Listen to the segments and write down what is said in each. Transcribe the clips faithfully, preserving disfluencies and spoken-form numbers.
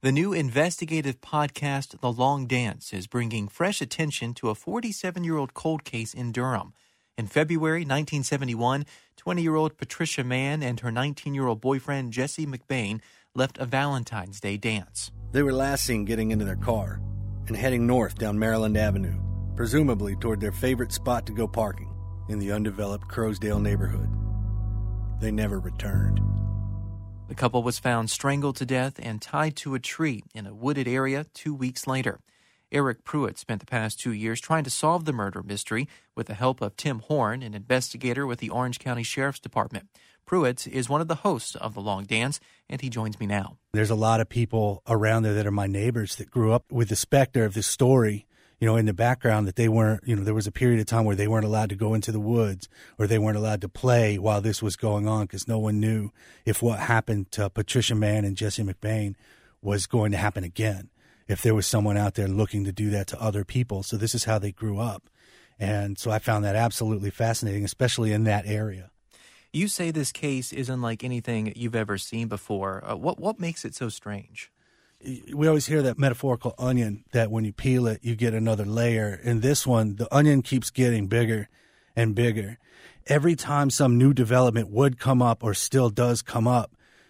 The new investigative podcast, The Long Dance, is bringing fresh attention to a forty-seven-year-old cold case in Durham. In February nineteen seventy-one, twenty-year-old Patricia Mann and her nineteen-year-old boyfriend Jesse McBain left a Valentine's Day dance. They were last seen getting into their car and heading north down Maryland Avenue, presumably toward their favorite spot to go parking, in the undeveloped Crowsdale neighborhood. They never returned. The couple was found strangled to death and tied to a tree in a wooded area two weeks later. Eric Pruitt spent the past two years trying to solve the murder mystery with the help of Tim Horn, an investigator with the Orange County Sheriff's Department. Pruitt is one of the hosts of The Long Dance, and he joins me now. There's a lot of people around there that are my neighbors that grew up with the specter of this story, you know, in the background, that they weren't, you know, there was a period of time where they weren't allowed to go into the woods or they weren't allowed to play while this was going on because no one knew if what happened to Patricia Mann and Jesse McBain was going to happen again, if there was someone out there looking to do that to other people. So this is how they grew up. And so I found that absolutely fascinating, especially in that area. You say this case is unlike anything you've ever seen before. Uh, what what makes it so strange? We always hear that metaphorical onion, that when you peel it, you get another layer. In this one, the onion keeps getting bigger and bigger. Every time some new development would come up or still does come up,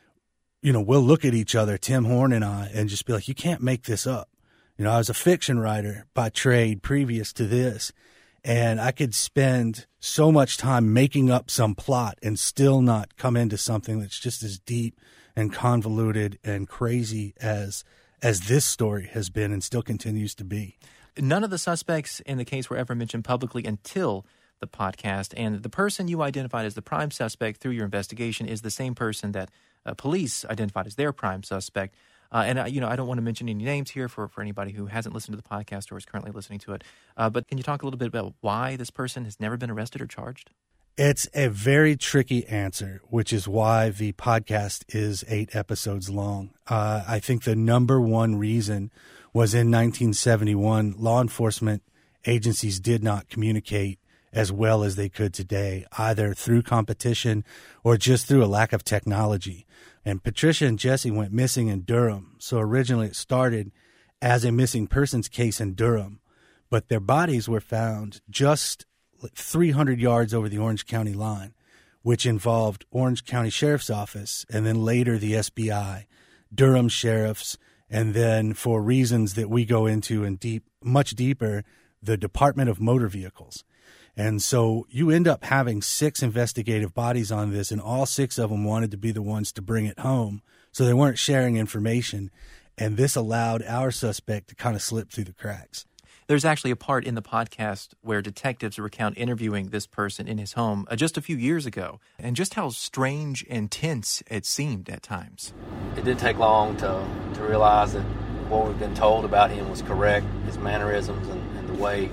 you know, we'll look at each other, Tim Horn and I, and just be like, you can't make this up. You know, I was a fiction writer by trade previous to this, and I could spend so much time making up some plot and still not come into something that's just as deep and convoluted and crazy as as this story has been and still continues to be. None of the suspects in the case were ever mentioned publicly until the podcast, and the person you identified as the prime suspect through your investigation is the same person that uh, police identified as their prime suspect. Uh, and, uh, you know, I don't want to mention any names here for, for anybody who hasn't listened to the podcast or is currently listening to it. Uh, but can you talk a little bit about why this person has never been arrested or charged? It's a very tricky answer, which is why the podcast is eight episodes long. Uh, I think the number one reason was in nineteen seventy-one, law enforcement agencies did not communicate as well as they could today, either through competition or just through a lack of technology. And Patricia and Jesse went missing in Durham. So originally it started as a missing persons case in Durham, but their bodies were found just three hundred yards over the Orange County line, which involved Orange County Sheriff's Office and then later the S B I, Durham Sheriffs, and then for reasons that we go into in deep, much deeper, the Department of Motor Vehicles. And so you end up having six investigative bodies on this, and all six of them wanted to be the ones to bring it home. So they weren't sharing information, and this allowed our suspect to kind of slip through the cracks. There's actually a part in the podcast where detectives recount interviewing this person in his home uh, just a few years ago, and just how strange and tense it seemed at times. It didn't take long to, to realize that what we've been told about him was correct, his mannerisms and, and the way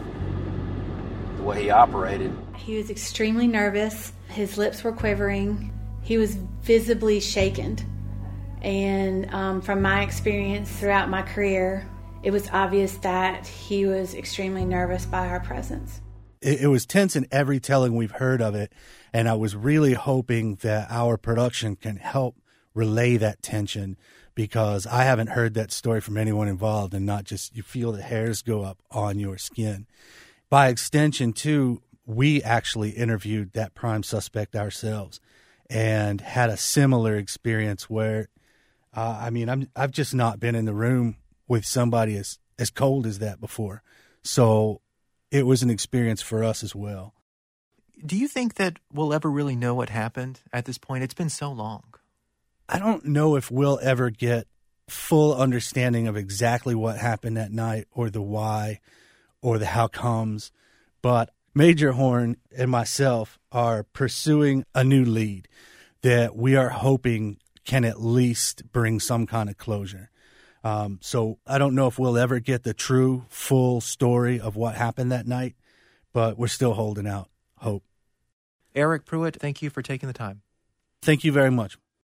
the way he operated. He was extremely nervous. His lips were quivering. He was visibly shaken. And um, from my experience throughout my career, it was obvious that he was extremely nervous by our presence. It, it was tense in every telling we've heard of it, and I was really hoping that our production can help relay that tension, because I haven't heard that story from anyone involved, and not just you feel the hairs go up on your skin. By extension, too, we actually interviewed that prime suspect ourselves and had a similar experience where, uh, I mean, I'm, I've just not been in the room with somebody as, as cold as that before. So it was an experience for us as well. Do you think that we'll ever really know what happened at this point? It's been so long. I don't know if we'll ever get full understanding of exactly what happened that night or the why or the how comes, but Major Horn and myself are pursuing a new lead that we are hoping can at least bring some kind of closure. Um, so I don't know if we'll ever get the true, full story of what happened that night, but we're still holding out hope. Eric Pruitt, thank you for taking the time. Thank you very much.